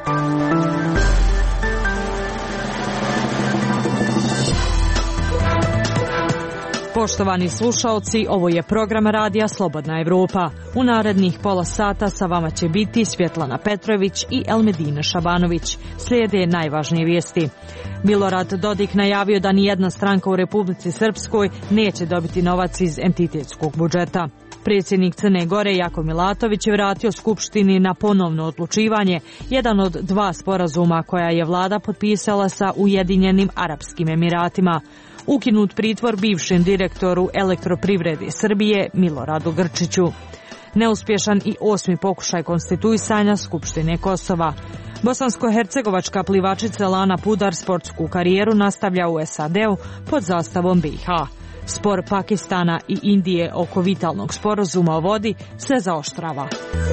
Poštovani slušaoci, ovo je program radija Slobodna Evropa. U narednih pola sata sa vama će biti Svjetlana Petrović i Elmedina Šabanović. Slijede najvažnije vijesti. Milorad Dodik najavio da nijedna stranka u Republici Srpskoj neće dobiti novac iz entitetskog budžeta. Predsjednik Crne Gore Jakov Milatović je vratio Skupštini na ponovno odlučivanje jedan od dva sporazuma koja je vlada potpisala sa Ujedinjenim Arapskim Emiratima. Ukinut pritvor bivšem direktoru Elektroprivrede Srbije Miloradu Grčiću. Neuspješan i 8. pokušaj konstituisanja Skupštine Kosova. Bosansko-hercegovačka plivačica Lana Pudar sportsku karijeru nastavlja u SAD-u pod zastavom BiH. Spor Pakistana i Indije oko vitalnog sporazuma o vodi se zaoštrava.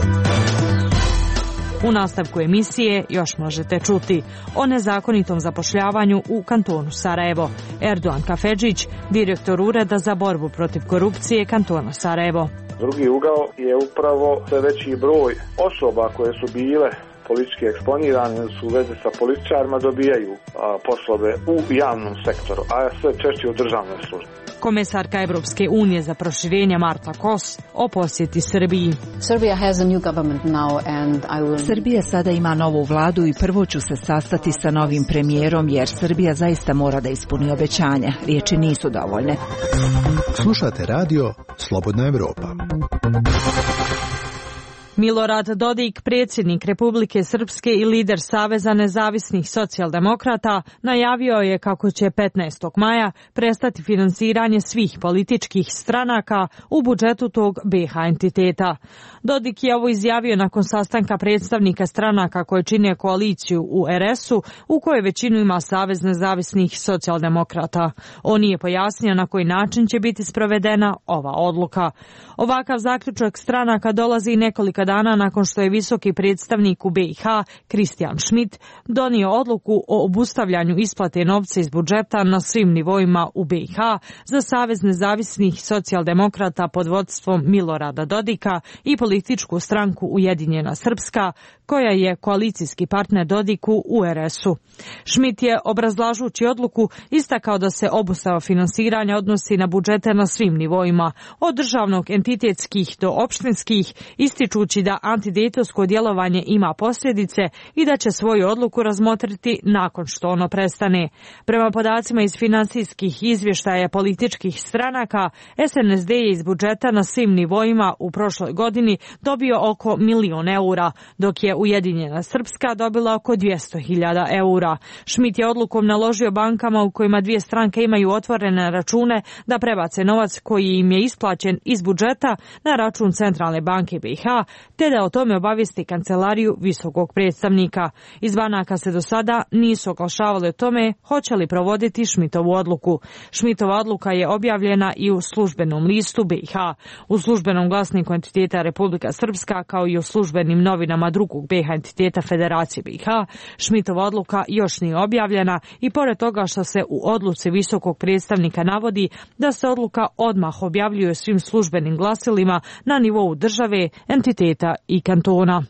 U nastavku emisije još možete čuti o nezakonitom zapošljavanju u kantonu Sarajevo. Erdoğan Kafedžić, direktor Ureda za borbu protiv korupcije kantona Sarajevo. Drugi ugao je upravo sve veći broj osoba koje su bile politički eksponirane su u vezi sa političarima dobijaju poslove u javnom sektoru, a sve češće u državnoj službi. Komesarka Evropske unije za proširenje Marta Kos o posjeti Srbiji. Srbija sada ima novu vladu i prvo ću se sastati sa novim premijerom jer Srbija zaista mora da ispuni obećanja. Riječi nisu dovoljne. Slušate radio Slobodna Evropa. Milorad Dodik, predsjednik Republike Srpske i lider Saveza nezavisnih socijaldemokrata, najavio je kako će 15. maja prestati finansiranje svih političkih stranaka u budžetu tog BiH entiteta. Dodik je ovo izjavio nakon sastanka predstavnika stranaka koje čine koaliciju u RS-u, u kojoj većinu ima Savez nezavisnih socijaldemokrata. On nije pojasnio na koji način će biti sprovedena ova odluka. Ovakav zaključak stranaka dolazi nekoliko dana nakon što je visoki predstavnik u BiH, Christian Schmidt, donio odluku o obustavljanju isplate novca iz budžeta na svim nivoima u BiH za Savez nezavisnih socijaldemokrata pod vodstvom Milorada Dodika i političku stranku Ujedinjena Srpska, koja je koalicijski partner Dodiku u RS-u. Schmidt je, obrazlažući odluku, istakao da se obustava finansiranja odnosi na budžete na svim nivoima, od državnog, entitetskih do opštinskih, ističući da antidejtonsko djelovanje ima posljedice i da će svoju odluku razmotriti nakon što ono prestane. Prema podacima iz finansijskih izvještaja političkih stranaka, SNSD je iz budžeta na svim nivoima u prošloj godini dobio oko 1.000.000 eura, dok je Ujedinjena Srpska dobila oko 200.000 eura. Schmidt je odlukom naložio bankama u kojima dvije stranke imaju otvorene račune da prebace novac koji im je isplaćen iz budžeta na račun Centralne banke BiH, te da o tome obavijesti kancelariju visokog predstavnika. Iz banaka se do sada nisu oglašavali o tome hoće li provoditi Schmidtovu odluku. Schmidtova odluka je objavljena i u službenom listu BiH, u službenom glasniku entiteta Republika Srpska, kao i u službenim novinama drugog BiH entiteta Federacije BiH. Schmidtova odluka još nije objavljena i pored toga što se u odluci visokog predstavnika navodi da se odluka odmah objavljuje svim službenim glasilima na nivou države, entiteta i kantona.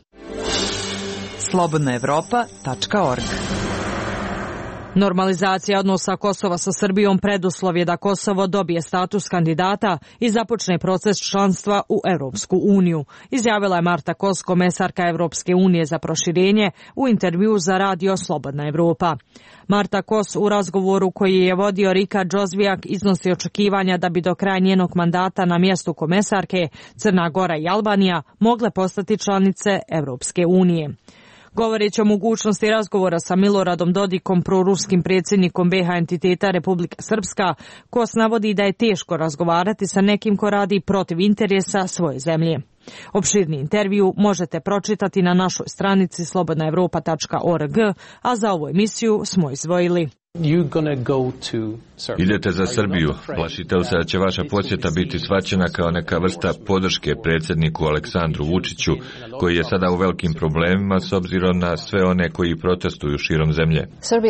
slobodnaevropa.org. Normalizacija odnosa Kosova sa Srbijom preduslov je da Kosovo dobije status kandidata i započne proces članstva u Europsku uniju, izjavila je Marta Kos, komesarka Evropske unije za proširenje, u intervju za radio Slobodna Evropa. Marta Kos u razgovoru koji je vodio Rika Džozvijak iznosi očekivanja da bi do kraja njenog mandata na mjestu komesarke Crna Gora i Albanija mogle postati članice Evropske unije. Govoreći o mogućnosti razgovora sa Miloradom Dodikom, proruskim predsjednikom BiH entiteta Republika Srpska, Kos navodi da je teško razgovarati sa nekim ko radi protiv interesa svoje zemlje. Opširni intervju možete pročitati na našoj stranici slobodnaevropa.org, a za ovu emisiju smo izdvojili Idete za Srbiju. Plašite li se da će vaša posjeta biti shvaćena kao neka vrsta podrške predsjedniku Aleksandru Vučiću, koji je sada u velikim problemima s obzirom na sve one koji protestuju širom zemlje?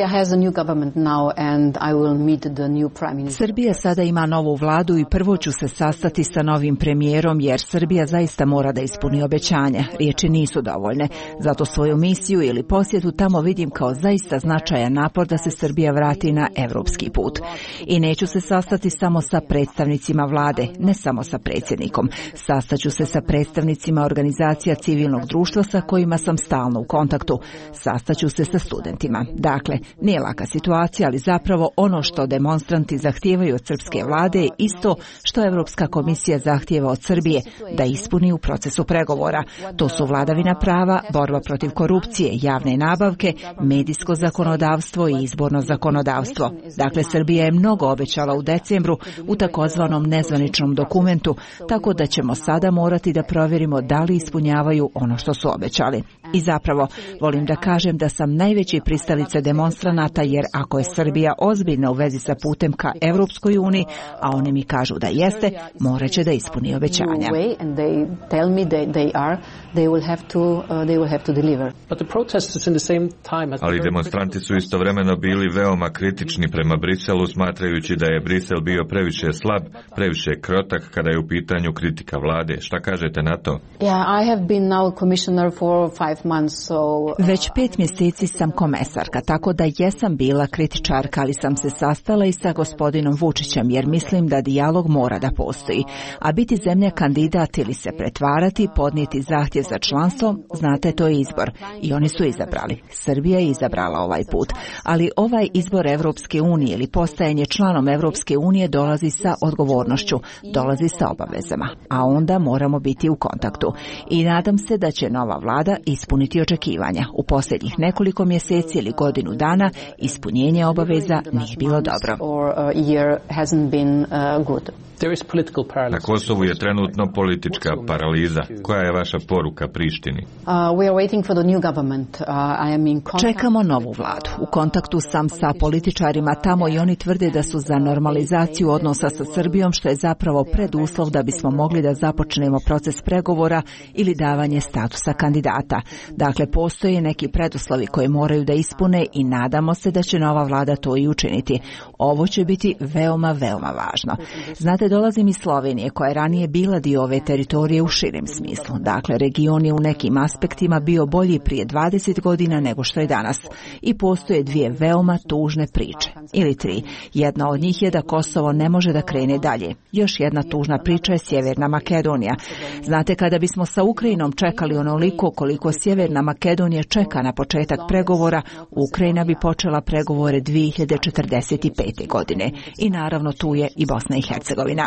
Srbija sada ima novu vladu i prvo ću se sastati sa novim premijerom jer Srbija zaista mora da ispuni obećanja. Riječi nisu dovoljne. Zato svoju misiju ili posjetu tamo vidim kao zaista značajan napor da se Srbija vrati na evropski put. I neću se sastati samo sa predstavnicima vlade, ne samo sa predsjednikom. Sastaću se sa predstavnicima organizacija civilnog društva sa kojima sam stalno u kontaktu. Sastaću se sa studentima. Dakle, nije laka situacija, ali zapravo ono što demonstranti zahtijevaju od srpske vlade je isto što Evropska komisija zahtijeva od Srbije, da ispuni u procesu pregovora. To su vladavina prava, borba protiv korupcije, javne nabavke, medijsko zakonodavstvo i izborno zakonodavstvo. Dakle, Srbija je mnogo obećala u decembru u takozvanom nezvaničnom dokumentu, tako da ćemo sada morati da provjerimo da li ispunjavaju ono što su obećali. I zapravo, volim da kažem da sam najveći pristalica demonstranata, jer ako je Srbija ozbiljna u vezi sa putem ka Evropskoj uniji, a oni mi kažu da jeste, morat će da ispuni obećanja. Ali demonstranti su istovremeno bili veoma kritični prema Briselu, smatrajući da je Brisel bio previše slab, previše krotak kada je u pitanju kritika vlade. Šta kažete na to? Već 5 mjeseci sam komesarka, tako da jesam bila kritičarka, ali sam se sastala i sa gospodinom Vučićem, jer mislim da dijalog mora da postoji. A biti zemlja kandidat ili se pretvarati, podnijeti zahtjev za članstvo, znate, to je izbor. I oni su izabrali. Srbija je izabrala ovaj put. Ali ovaj izbor Evropske unije ili postajanje članom Evropske unije dolazi sa odgovornošću, dolazi sa obavezama. A onda moramo biti u kontaktu. I nadam se da će nova vlada ispuniti očekivanja. U posljednjih nekoliko mjeseci ili godinu dana ispunjenje obaveza nije bilo dobro. Na Kosovu je trenutno politička paraliza. Koja je vaša poruka Prištini? Čekamo novu vladu. U kontaktu sam sa političarima tamo i oni tvrde da su za normalizaciju odnosa sa Srbijom, što je zapravo preduslov da bismo mogli da započnemo proces pregovora ili davanje statusa kandidata. Dakle, postoje neki preduslovi koje moraju da ispune i nadamo se da će nova vlada to i učiniti. Ovo će biti veoma, veoma važno. Znate, dolazim iz Slovenije, koja je ranije bila dio ove teritorije u širem smislu. Dakle, region je u nekim aspektima bio bolji prije 20 godina nego što je danas. I postoje dvije veoma tužne priče. Ili 3. Jedna od njih je da Kosovo ne može da krene dalje. Još jedna tužna priča je Sjeverna Makedonija. Znate, kada bismo sa Ukrajinom čekali onoliko koliko Sjeverna Makedonija čeka na početak pregovora, Ukrajina bi počela pregovore 2045. godine. I naravno tu je i Bosna i Hercegovina.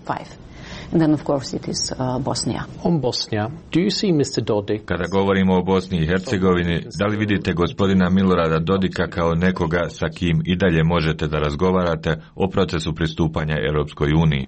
Kada govorimo o Bosni i Hercegovini, da li vidite gospodina Milorada Dodika kao nekoga sa kim i dalje možete da razgovarate o procesu pristupanja Europskoj uniji?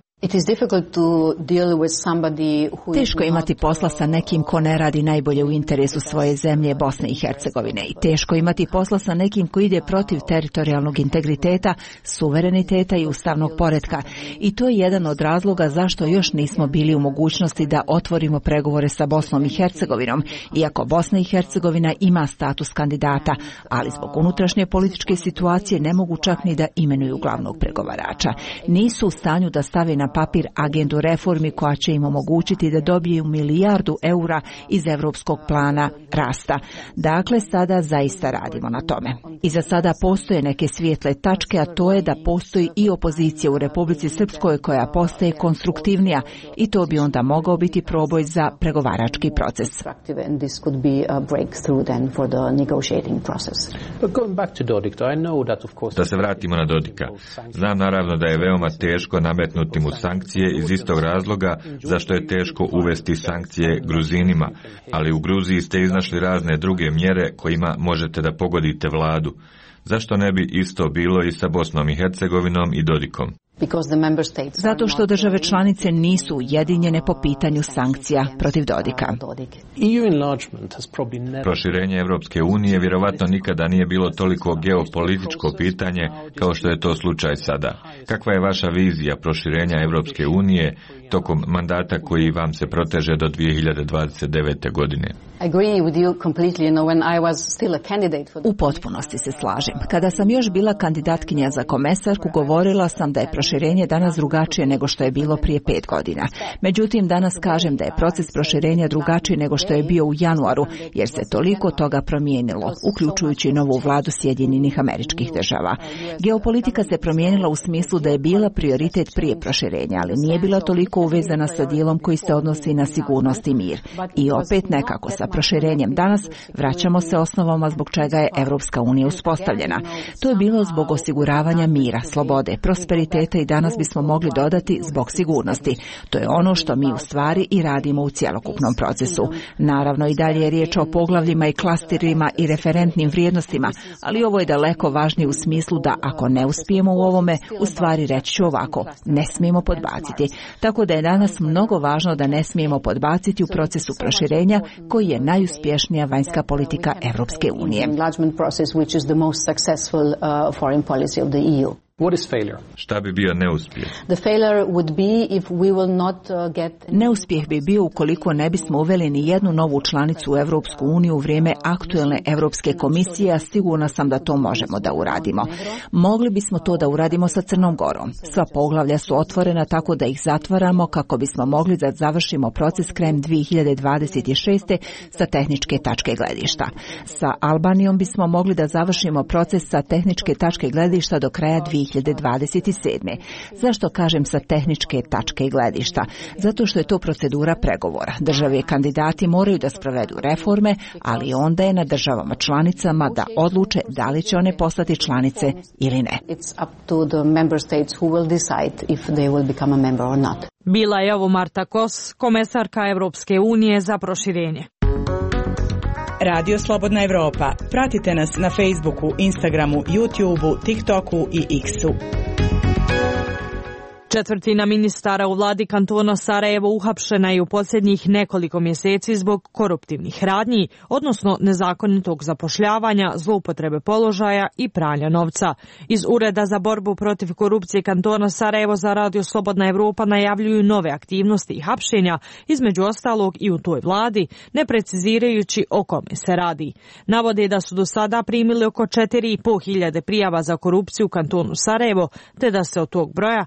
Teško je imati posla sa nekim ko ne radi najbolje u interesu svoje zemlje, Bosne i Hercegovine. I teško je imati posla sa nekim ko ide protiv teritorijalnog integriteta, suvereniteta i ustavnog poretka. I to je jedan od razloga zašto još nismo bili u mogućnosti da otvorimo pregovore sa Bosnom i Hercegovinom, iako Bosna i Hercegovina ima status kandidata, ali zbog unutrašnje političke situacije ne mogu čak ni da imenuju glavnog pregovarača. Nisu u stanju da stave na papir agendu reformi koja će im omogućiti da dobiju milijardu eura iz Evropskog plana rasta. Dakle, sada zaista radimo na tome. I za sada postoje neke svijetle tačke, a to je da postoji i opozicija u Republici Srpskoj koja postaje konstruktivnija i to bi onda mogao biti proboj za pregovarački proces. Da se vratimo na Dodika. Znam naravno da je veoma teško nametnuti mu sankcije iz istog razloga zašto je teško uvesti sankcije Gruzinima, ali u Gruziji ste iznašli razne druge mjere kojima možete da pogodite vladu. Zašto ne bi isto bilo i sa Bosnom i Hercegovinom i Dodikom? Zato što države članice nisu ujedinjene po pitanju sankcija protiv Dodika. Proširenje Europske unije vjerovatno nikada nije bilo toliko geopolitičko pitanje kao što je to slučaj sada. Kakva je vaša vizija proširenja Europske unije tokom mandata koji vam se proteže do 2029. godine? U potpunosti se slažem. Kada sam još bila kandidatkinja za komesarku, govorila sam da je proširenje danas drugačije nego što je bilo prije 5 godina. Međutim, danas kažem da je proces proširenja drugačiji nego što je bio u januaru, jer se toliko toga promijenilo, uključujući novu vladu Sjedinjenih Američkih Država. Geopolitika se promijenila u smislu da je bila prioritet prije proširenja, ali nije bila toliko uvezana sa dijelom koji se odnosi na sigurnost i mir. I opet nekako sa proširenjem danas vraćamo se osnovama zbog čega je Europska unija uspostavljena. To je bilo zbog osiguravanja mira, slobode, prosperiteta i danas bismo mogli dodati zbog sigurnosti. To je ono što mi u stvari i radimo u cjelokupnom procesu. Naravno i dalje je riječ o poglavljima i klasterima i referentnim vrijednostima, ali ovo je daleko važnije u smislu da ako ne uspijemo u ovome, u stvari reći ću ovako, ne smijemo podbaciti. Tako da je danas mnogo važno da ne smijemo podbaciti u procesu proširenja koji je najuspješnija vanjska politika Europske unije. Šta bi bio neuspjeh? Neuspjeh bi bio ukoliko ne bismo uveli ni jednu novu članicu u Europsku uniju u vrijeme aktuelne Europske komisije, a sigurna sam da to možemo da uradimo. Mogli bismo to da uradimo sa Crnom Gorom. Sva poglavlja su otvorena tako da ih zatvaramo kako bismo mogli da završimo proces krajem 2026. sa tehničke tačke gledišta. Sa Albanijom bismo mogli da završimo proces sa tehničke tačke gledišta do kraja 2027. Zašto kažem sa tehničke tačke gledišta? Zato što je to procedura pregovora. Države kandidati moraju da sprovedu reforme, ali onda je na državama članicama da odluče da li će one postati članice ili ne. Bila je ovo Marta Kos, komesarka Europske unije za proširenje. Radio Slobodna Evropa. Pratite nas na Facebooku, Instagramu, YouTubeu, TikToku i X-u. Četvrtina ministara u vladi kantona Sarajevo uhapšena je u posljednjih nekoliko mjeseci zbog koruptivnih radnji, odnosno nezakonitog zapošljavanja, zloupotrebe položaja i pranja novca. Iz Ureda za borbu protiv korupcije kantona Sarajevo za Radio Slobodna Evropa najavljuju nove aktivnosti i hapšenja, između ostalog i u toj vladi, ne precizirajući o kome se radi. Navode da su do sada primili oko 4.500 prijava za korupciju u kantonu Sarajevo, te da se od tog broja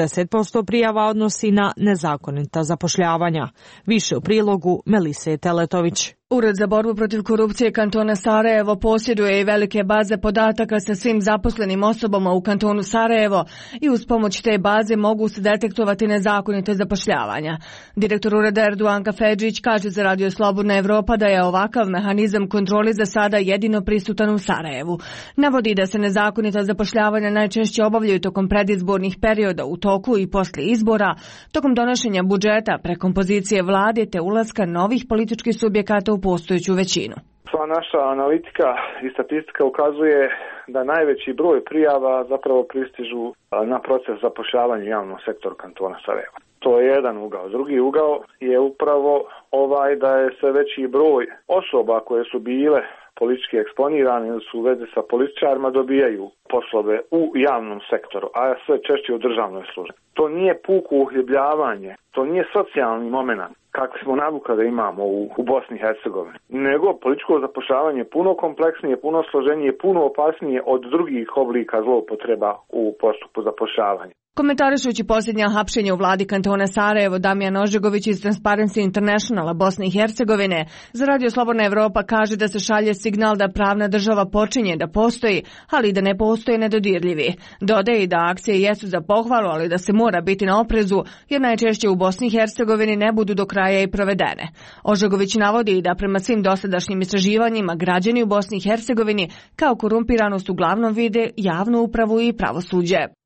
60% prijava odnosi na nezakonita zapošljavanja. Više u prilogu Melise Teletović. Ured za borbu protiv korupcije kantona Sarajevo posjeduje i velike baze podataka sa svim zaposlenim osobama u kantonu Sarajevo i uz pomoć te baze mogu se detektovati nezakonite zapošljavanja. Direktor ureda Erduan Kafedžić kaže za Radio Slobodna Evropa da je ovakav mehanizam kontrole za sada jedino prisutan u Sarajevu. Navodi da se nezakonita zapošljavanja najčešće obavljaju tokom predizbornih perioda u toku i poslije izbora, tokom donošenja budžeta, prekompozicije vlade te ulaska novih političkih subjekata u postojeću većinu. Sva naša analitika i statistika ukazuje da najveći broj prijava zapravo pristižu na proces zapošljavanja u javnom sektoru kantona Sarajeva. To je jedan ugao. Drugi ugao je upravo da je sve veći broj osoba koje su bile politički eksponirane ili su u vezi sa političarima dobijaju poslove u javnom sektoru, a sve češće u državnoj službi. To nije puko uhljebljavanje, to nije socijalni moment kakvi smo navuka da imamo u Bosni i Hercegovini, nego političko zapošljavanje je puno kompleksnije, puno složenije, puno opasnije od drugih oblika zloupotreba u postupku zapošljavanja. Komentarišući posljednja hapšenja u vladi kantona Sarajevo, Damjan Ožegović iz Transparency Internationala Bosne i Hercegovine za Radio Slobodna Evropa kaže da se šalje signal da pravna država počinje da postoji, ali da ne postoje nedodirljivi. Dodaje da akcije jesu za pohvalu, ali da se mora biti na oprezu, jer najčešće u Bosni i Hercegovini ne budu do kraja i provedene. Ožegović navodi da prema svim dosadašnjim istraživanjima građani u Bosni i Hercegovini kao korumpiranost uglavnom vide javnu upravu i pravosuđe.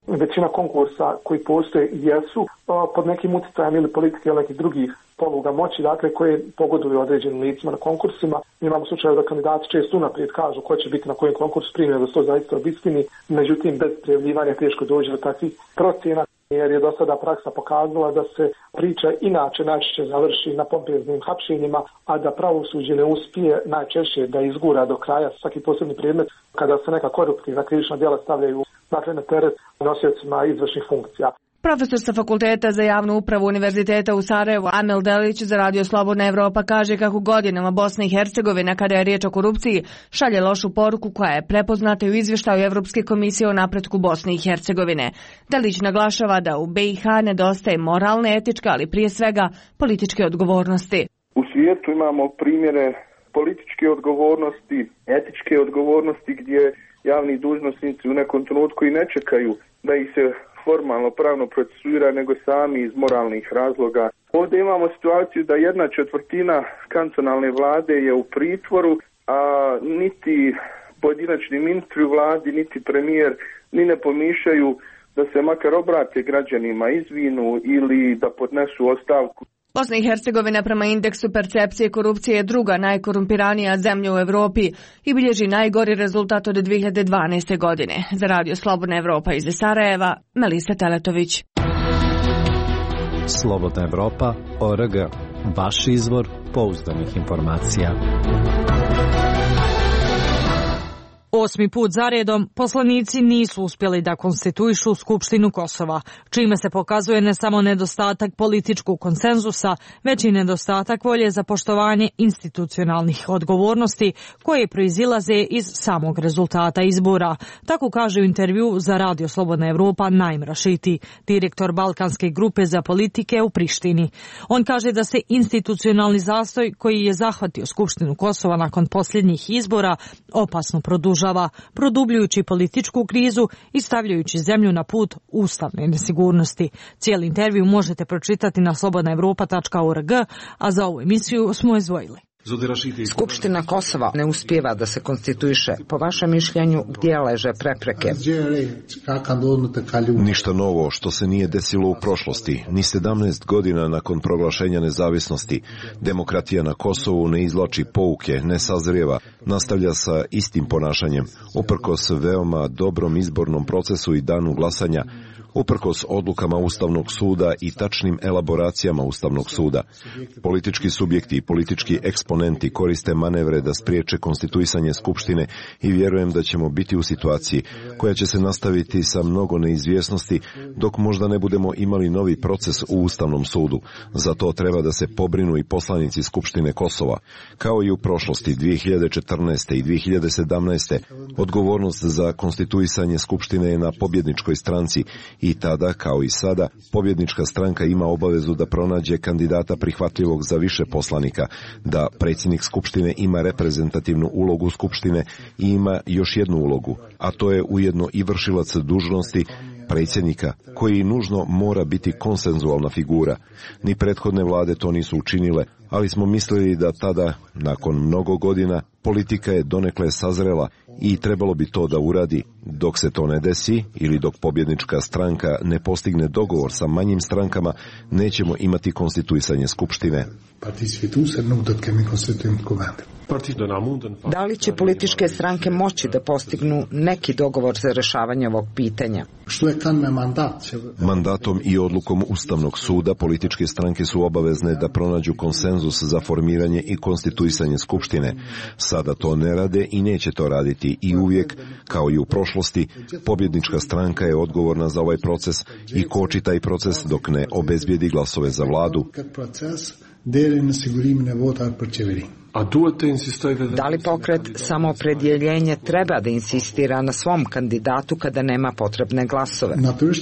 Većina konkursa koji postoje jesu pod nekim utjecajem ili politike ili nekih drugih poluga moći, dakle, koje pogoduju određenim licima na konkursima. Imamo slučaje da kandidati često unaprijed kažu ko će biti na kojem konkursu primjer, da se to zaista obistini, međutim bez prijavljivanja teško dođe do takvih procjena, jer je do sada praksa pokazala da se priča inače najčešće završi na pompeznim hapšenjima, a da pravosuđe ne uspije najčešće da izgura do kraja svaki posebni predmet kada se neka koruptivna krivična djela stavljaju, dakle, na teret nosiocima izvršnih funkcija. Profesor sa Fakulteta za javnu upravu Univerziteta u Sarajevu Amel Delić za Radio Slobodna Evropa kaže kako godinama Bosna i Hercegovina, kada je riječ o korupciji, šalje lošu poruku koja je prepoznata u izvještaju Evropske komisije o napretku Bosne i Hercegovine. Delić naglašava da u BiH nedostaje moralne, etičke, ali prije svega političke odgovornosti. U svijetu imamo primjere političke odgovornosti, etičke odgovornosti gdje javni dužnosnici u nekom trenutku i ne čekaju da ih se formalno pravno procesuira, nego sami iz moralnih razloga. Ovdje imamo situaciju da 1/4 kantonalne vlade je u pritvoru, a niti pojedinačni ministri u vladi, niti premijer ni ne pomišljaju da se makar obrate građanima, izvinu ili da podnesu ostavku. Bosna i Hercegovina prema indeksu percepcije korupcije je druga najkorumpiranija zemlja u Europi i bilježi najgori rezultat od 2012. godine. Za Radio Slobodna Evropa iz Sarajeva, Melisa Teletović. Slobodna Evropa.org. Vaš izvor pouzdanih informacija. 8. put zaredom poslanici nisu uspjeli da konstituišu Skupštinu Kosova, čime se pokazuje ne samo nedostatak političkog konsenzusa, već i nedostatak volje za poštovanje institucionalnih odgovornosti koje proizilaze iz samog rezultata izbora. Tako kaže u intervju za Radio Slobodna Evropa Naim Rašiti, direktor Balkanske grupe za politike u Prištini. On kaže da se institucionalni zastoj koji je zahvatio Skupštinu Kosova nakon posljednjih izbora opasno produbljujući političku krizu i stavljajući zemlju na put ustavne nesigurnosti. Cijeli intervju možete pročitati na slobodnaevropa.org, a za ovu emisiju smo izdvojili. Skupština Kosova ne uspijeva da se konstituiše. Po vašem mišljenju, gdje leže prepreke? Ništa novo što se nije desilo u prošlosti. Ni 17 godina nakon proglašenja nezavisnosti. Demokratija na Kosovu ne izvlači pouke, ne sazrijeva, nastavlja sa istim ponašanjem. Uprkos veoma dobrom izbornom procesu i danu glasanja, uprkos odlukama Ustavnog suda i tačnim elaboracijama Ustavnog suda. Politički subjekti i politički eksponenti koriste manevre da spriječe konstituisanje Skupštine i vjerujem da ćemo biti u situaciji koja će se nastaviti sa mnogo neizvjesnosti dok možda ne budemo imali novi proces u Ustavnom sudu. Za to treba da se pobrinu i poslanici Skupštine Kosova. Kao i u prošlosti 2014. i 2017. odgovornost za konstituisanje Skupštine je na pobjedničkoj stranci i tada, kao i sada, pobjednička stranka ima obavezu da pronađe kandidata prihvatljivog za više poslanika, da predsjednik Skupštine ima reprezentativnu ulogu Skupštine i ima još jednu ulogu, a to je ujedno i vršilac dužnosti predsjednika, koji nužno mora biti konsenzualna figura. Ni prethodne vlade to nisu učinile, ali smo mislili da tada, nakon mnogo godina, politika je donekle sazrela i trebalo bi to da uradi. Dok se to ne desi ili dok pobjednička stranka ne postigne dogovor sa manjim strankama, nećemo imati konstituisanje Skupštine. Da li će političke stranke moći da postignu neki dogovor za rješavanje ovog pitanja? Mandatom i odlukom Ustavnog suda političke stranke su obavezne da pronađu konsenzus za formiranje i konstituisanje Skupštine. Sada to ne rade i neće to raditi i uvijek, kao i u prošlosti, pobjednička stranka je odgovorna za ovaj proces i koči taj proces dok ne obezbijedi glasove za vladu. Da li pokret Samoopredjeljenje treba da insistira na svom kandidatu kada nema potrebne glasove?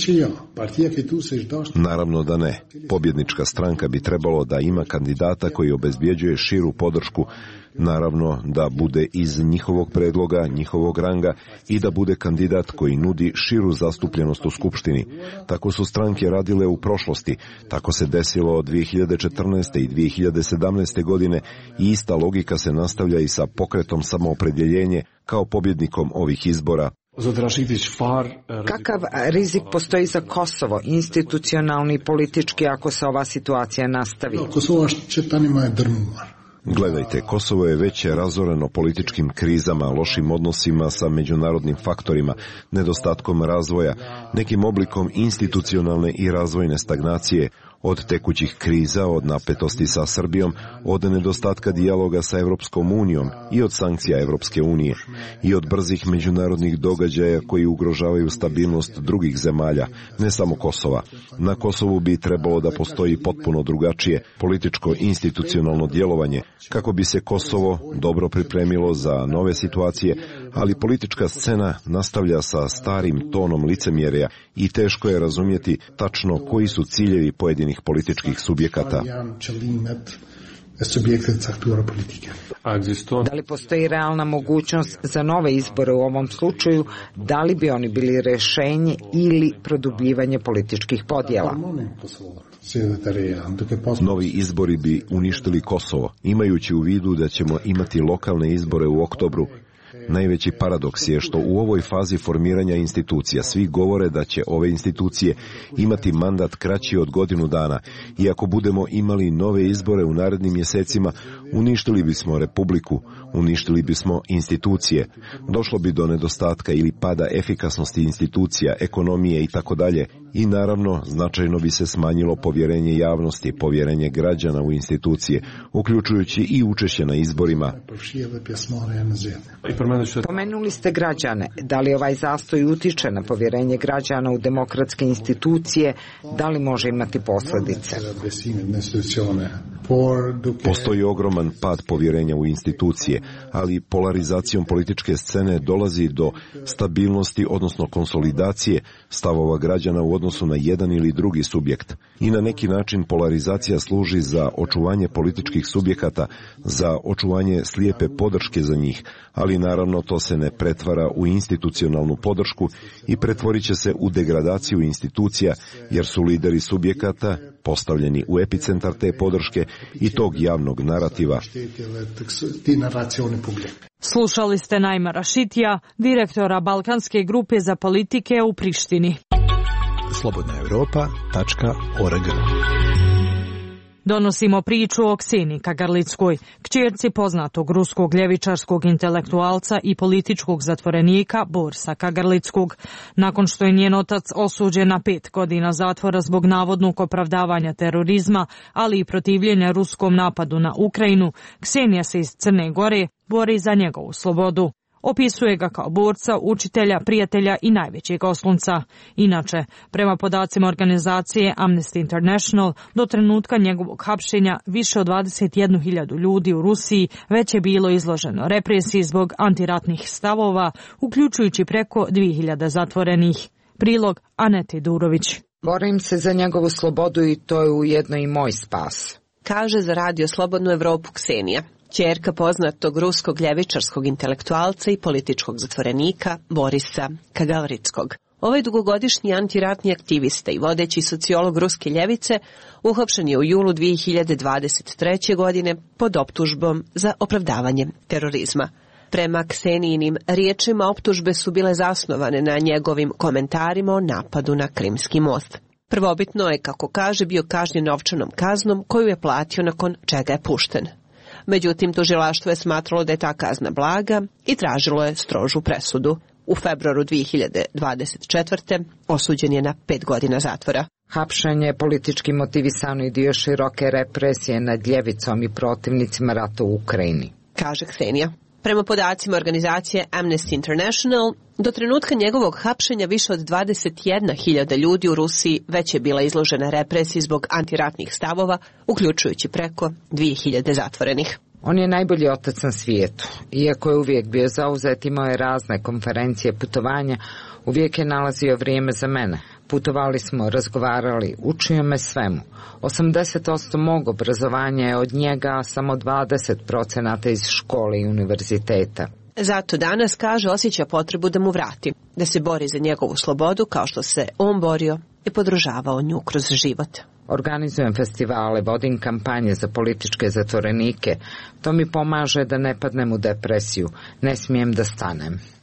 Naravno da ne. Pobjednička stranka bi trebalo da ima kandidata koji obezbjeđuje širu podršku, naravno da bude iz njihovog predloga, njihovog ranga i da bude kandidat koji nudi širu zastupljenost u Skupštini. Tako su stranke radile u prošlosti, tako se desilo 2014. i 2017. godine i ista logika se nastavlja i sa pokretom Samoopredjeljenje kao pobjednikom ovih izbora. Kakav rizik postoji za Kosovo, institucionalni i politički, ako se ova situacija nastavi? Gledajte, Kosovo je već razoreno političkim krizama, lošim odnosima sa međunarodnim faktorima, nedostatkom razvoja, nekim oblikom institucionalne i razvojne stagnacije, od tekućih kriza, od napetosti sa Srbijom, od nedostatka dijaloga sa Evropskom unijom i od sankcija Evropske unije i od brzih međunarodnih događaja koji ugrožavaju stabilnost drugih zemalja, ne samo Kosova. Na Kosovu bi trebalo da postoji potpuno drugačije političko institucionalno djelovanje kako bi se Kosovo dobro pripremilo za nove situacije, ali politička scena nastavlja sa starim tonom licemjerja i teško je razumjeti tačno koji su ciljevi pojedinih političkih subjekata. Da li postoji realna mogućnost za nove izbore u ovom slučaju? Da li bi oni bili rješenje ili produbljivanje političkih podjela? Novi izbori bi uništili Kosovo, imajući u vidu da ćemo imati lokalne izbore u oktobru. Najveći paradoks je što u ovoj fazi formiranja institucija svi govore da će ove institucije imati mandat kraći od godinu dana i ako budemo imali nove izbore u narednim mjesecima, uništili bismo Republiku, uništili bismo institucije. Došlo bi do nedostatka ili pada efikasnosti institucija, ekonomije itd. I naravno značajno bi se smanjilo povjerenje javnosti, povjerenje građana u institucije, uključujući i učešće na izborima. Pomenuli ste građane. Da li ovaj zastoj utiče na povjerenje građana u demokratske institucije? Da li može imati posljedice? Postoji ogroman pad povjerenja u institucije, ali polarizacijom političke scene dolazi do stabilnosti, odnosno konsolidacije stavova građana u odnosu na jedan ili drugi subjekt. I na neki način polarizacija služi za očuvanje političkih subjekata, za očuvanje slijepe podrške za njih, ali naravno to se ne pretvara u institucionalnu podršku i pretvorit će se u degradaciju institucija, jer su lideri subjekata postavljeni u epicentar te podrške i tog javnog narativa. Slušali ste Najma Rašitija, direktora Balkanske grupe za politike u Prištini. slobodnaevropa.org. Donosimo priču o Kseniji Kagarlickoj, kćerci poznatog ruskog ljevičarskog intelektualca i političkog zatvorenika Borisa Kagarlickog. Nakon što je njen otac osuđen na 5 godina zatvora zbog navodnog opravdavanja terorizma, ali i protivljenja ruskom napadu na Ukrajinu, Ksenija se iz Crne Gore bori za njegovu slobodu. Opisuje ga kao borca, učitelja, prijatelja i najvećeg oslonca. Inače, prema podacima organizacije Amnesty International, do trenutka njegovog hapšenja više od 21.000 ljudi u Rusiji već je bilo izloženo represiji zbog antiratnih stavova, uključujući preko 2.000 zatvorenih. Prilog Anete Durović. Borim se za njegovu slobodu i to je ujedno i moj spas, kaže za Radio Slobodnu Evropu Ksenija, ćerka poznatog ruskog ljevičarskog intelektualca i političkog zatvorenika Borisa Kagarlickog. Ovaj dugogodišnji antiratni aktivista i vodeći sociolog ruske ljevice uhapšen je u julu 2023. godine pod optužbom za opravdavanje terorizma. Prema Ksenijinim riječima, optužbe su bile zasnovane na njegovim komentarima o napadu na Krimski most. Prvobitno je, kako kaže, bio kažnjen novčanom kaznom koju je platio, nakon čega je pušten. Međutim, tužilaštvo je smatralo da je ta kazna blaga i tražilo je strožu presudu. U februaru 2024. osuđen je na 5 godina zatvora. Hapšenje je politički motivisano i dio široke represije nad ljevicom i protivnicima rata u Ukrajini, kaže Ksenija. Prema podacima organizacije Amnesty International, do trenutka njegovog hapšenja više od 21.000 ljudi u Rusiji već je bila izložena represiji zbog antiratnih stavova, uključujući preko 2.000 zatvorenih. On je najbolji otac na svijetu. Iako je uvijek bio zauzet, imao je razne konferencije, putovanja, uvijek je nalazio vrijeme za mene. Putovali smo, razgovarali, učio me svemu. 80% mog obrazovanja je od njega, a samo 20% iz škole i univerziteta. Zato danas, kaže, osjeća potrebu da mu vrati, da se bori za njegovu slobodu kao što se on borio i podržavao nju kroz život. Organizujem festivale, vodim kampanje za političke zatvorenike. To mi pomaže da ne padnem u depresiju. Ne smijem da stanem.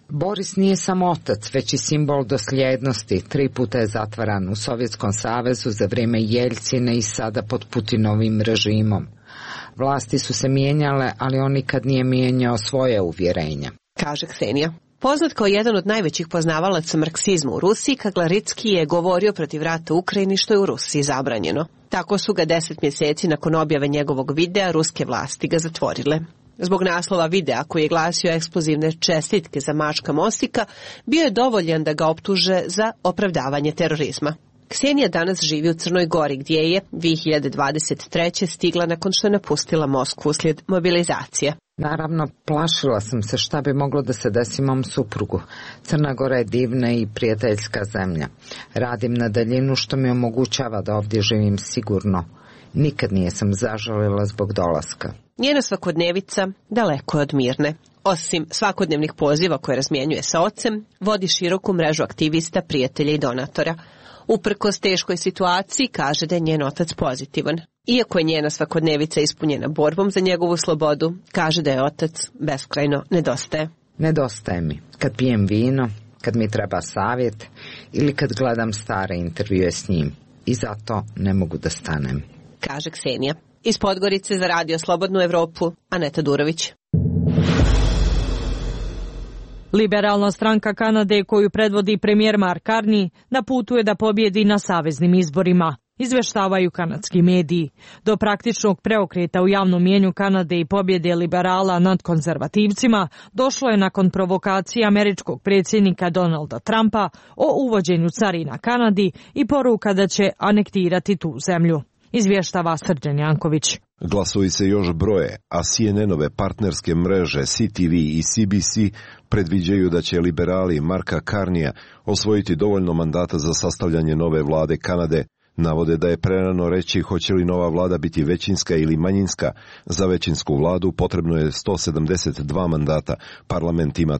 Boris nije samo otac, već i simbol dosljednosti. 3 puta je zatvaran u Sovjetskom savezu za vrijeme Jeljcine i sada pod Putinovim režimom. Vlasti su se mijenjale, ali on nikad nije mijenjao svoje uvjerenja, kaže Ksenija. Poznat kao jedan od najvećih poznavalaca marksizma u Rusiji, Kaglaricki je govorio protiv rata u Ukrajini, što je u Rusiji zabranjeno. Tako su ga 10 mjeseci nakon objave njegovog videa ruske vlasti ga zatvorile. Zbog naslova videa koji je glasio eksplozivne čestitke za Mačka Mosika, bio je dovoljan da ga optuže za opravdavanje terorizma. Ksenija danas živi u Crnoj Gori, gdje je 2023. stigla nakon što je napustila Moskvu uslijed mobilizacije. Naravno, plašila sam se šta bi moglo da se desi mom suprugu. Crna Gora je divna i prijateljska zemlja. Radim na daljinu što mi omogućava da ovdje živim sigurno. Nikad nisam zažalila zbog dolaska. Njena svakodnevica daleko je od mirne. Osim svakodnevnih poziva koje razmjenjuje sa ocem, vodi široku mrežu aktivista, prijatelja i donatora. Uprkos teškoj situaciji, kaže da je njen otac pozitivan. Iako je njena svakodnevica ispunjena borbom za njegovu slobodu, kaže da je otac beskrajno nedostaje. Nedostaje mi kad pijem vino, kad mi treba savjet ili kad gledam stare intervjue s njim. I zato ne mogu da stanem, kaže Ksenija. Iz Podgorice za Radio Slobodnu Evropu, Aneta Durović. Liberalna stranka Kanade, koju predvodi premijer Mark Carney, na putu je da pobjedi na saveznim izborima, izveštavaju kanadski mediji. Do praktičnog preokreta u javnom mjenju Kanade i pobjede liberala nad konzervativcima došlo je nakon provokacije američkog predsjednika Donalda Trumpa o uvođenju carina Kanadi i poruka da će anektirati tu zemlju. Izvještava Srđan Janković. Glasovi se još broje, a CNN-ove partnerske mreže CTV i CBC predviđaju da će liberali Marka Carneya osvojiti dovoljno mandata za sastavljanje nove vlade Kanade. Navode da je prerano reći hoće li nova vlada biti većinska ili manjinska. Za većinsku vladu potrebno je 172 mandata. Parlament ima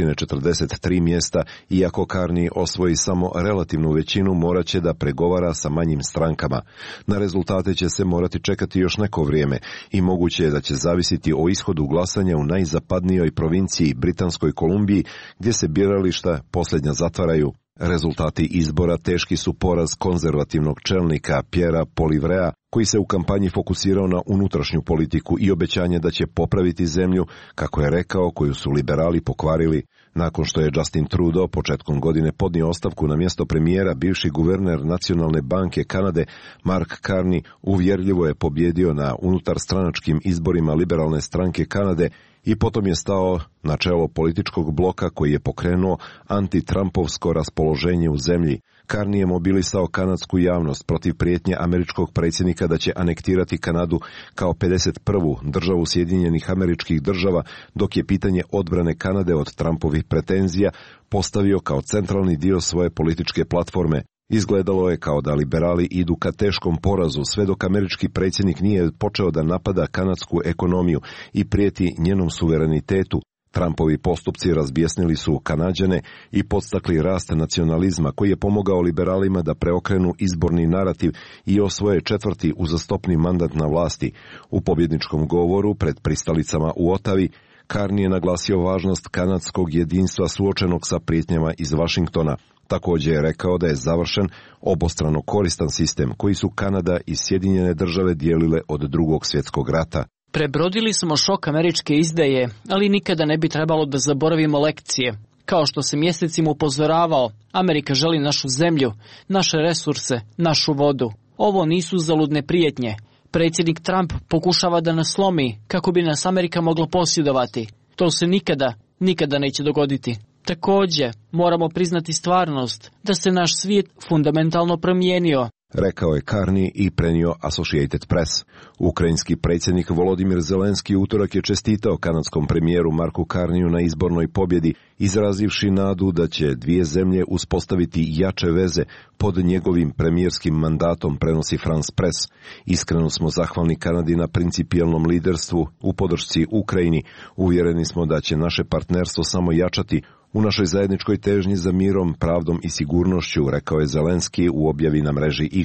343 mjesta, iako Carney osvoji samo relativnu većinu, morat će da pregovara sa manjim strankama. Na rezultate će se morati čekati još neko vrijeme i moguće je da će zavisiti o ishodu glasanja u najzapadnijoj provinciji Britanskoj Kolumbiji, gdje se birališta posljednja zatvaraju. Rezultati izbora teški su poraz konzervativnog čelnika Pierrea Poilievrea, koji se u kampanji fokusirao na unutrašnju politiku i obećanje da će popraviti zemlju, kako je rekao, koju su liberali pokvarili. Nakon što je Justin Trudeau početkom godine podnio ostavku na mjesto premijera, bivši guverner Nacionalne banke Kanade Mark Carney uvjerljivo je pobjedio na unutarstranačkim izborima liberalne stranke Kanade i potom je stao na čelo političkog bloka koji je pokrenuo anti-Trumpovsko raspoloženje u zemlji. Carney je mobilisao kanadsku javnost protiv prijetnje američkog predsjednika da će anektirati Kanadu kao 51. državu Sjedinjenih Američkih Država, dok je pitanje odbrane Kanade od Trumpovih pretenzija postavio kao centralni dio svoje političke platforme. Izgledalo je kao da liberali idu ka teškom porazu sve dok američki predsjednik nije počeo da napada kanadsku ekonomiju i prijeti njenom suverenitetu. Trumpovi postupci razbjesnili su Kanađane i podstakli rast nacionalizma koji je pomogao liberalima da preokrenu izborni narativ i osvoje 4. uzastopni mandat na vlasti. U pobjedničkom govoru pred pristalicama u Otavi, Carney je naglasio važnost kanadskog jedinstva suočenog sa prijetnjama iz Vašingtona. Također je rekao da je završen obostrano koristan sistem koji su Kanada i Sjedinjene Države dijelile od Drugog svjetskog rata. Prebrodili smo šok američke izdaje, ali nikada ne bi trebalo da zaboravimo lekcije. Kao što se mjesecima upozoravao, Amerika želi našu zemlju, naše resurse, našu vodu. Ovo nisu zaludne prijetnje. Predsjednik Trump pokušava da nas slomi kako bi nas Amerika mogla posjedovati. To se nikada neće dogoditi. Također, moramo priznati stvarnost da se naš svijet fundamentalno promijenio, rekao je Carney i prenio Associated Press. Ukrajinski predsjednik Volodimir Zelenski utorak je čestitao kanadskom premijeru Marku Carneyu na izbornoj pobjedi, izrazivši nadu da će dvije zemlje uspostaviti jače veze pod njegovim premijerskim mandatom, prenosi France Press. Iskreno smo zahvalni Kanadi na principijelnom liderstvu u podršci Ukrajini. Uvjereni smo da će naše partnerstvo samo jačati u našoj zajedničkoj težnji za mirom, pravdom i sigurnošću, rekao je Zelenski u objavi na mreži X.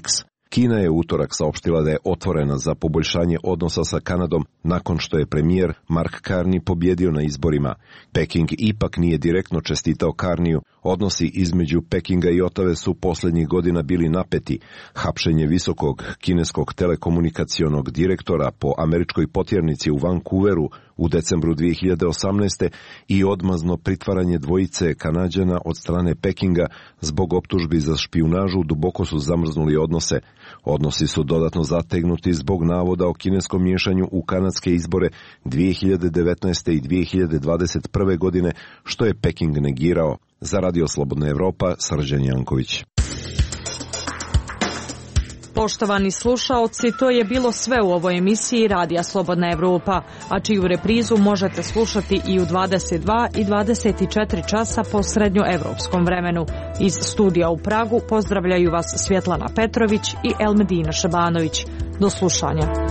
Kina je utorak saopštila da je otvorena za poboljšanje odnosa sa Kanadom nakon što je premijer Mark Carney pobjedio na izborima. Peking ipak nije direktno čestitao Carneyu. Odnosi između Pekinga i Otave su posljednjih godina bili napeti. Hapšenje visokog kineskog telekomunikacionog direktora po američkoj potjernici u Vancouveru u decembru 2018. i odmazno pritvaranje dvojice Kanađana od strane Pekinga zbog optužbi za špijunažu duboko su zamrznuli odnose. Odnosi su dodatno zategnuti zbog navoda o kineskom miješanju u kanadske izbore 2019. i 2021. godine, što je Peking negirao. Za Radio Slobodna Evropa, Srđan Janković. Poštovani slušaoci, to je bilo sve u ovoj emisiji Radija Slobodna Evropa, a čiju reprizu možete slušati i u 22 i 24 časa po srednjoevropskom vremenu. Iz studija u Pragu pozdravljaju vas Svjetlana Petrović i Elmedina Šabanović. Do slušanja.